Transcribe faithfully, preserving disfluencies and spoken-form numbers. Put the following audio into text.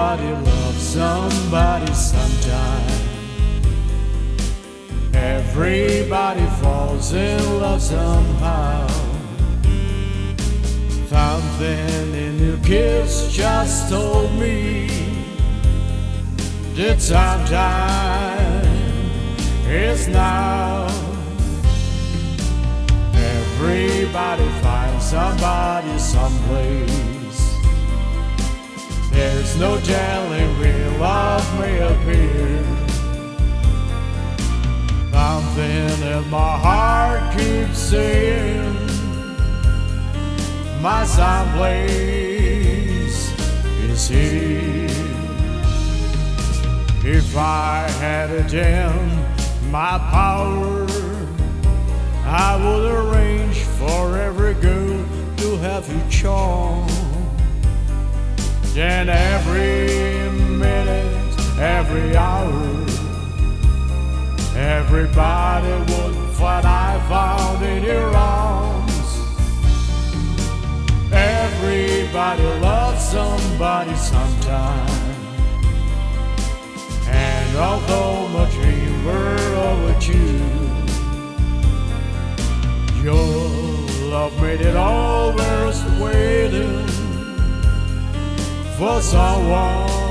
Everybody loves somebody sometime. Everybody falls in love somehow. Something in your kiss just told me the time time is now. Everybody finds somebody someplace. There's no telling real love may appear. Something in my heart keeps saying my someplace is here. If I had it in my power, I would arrange for every girl to have you charm. Then every minute, every hour, everybody would find I found in your arms. Everybody loves somebody sometime. And although my dreams were over you, your love made it all worth waiting for someone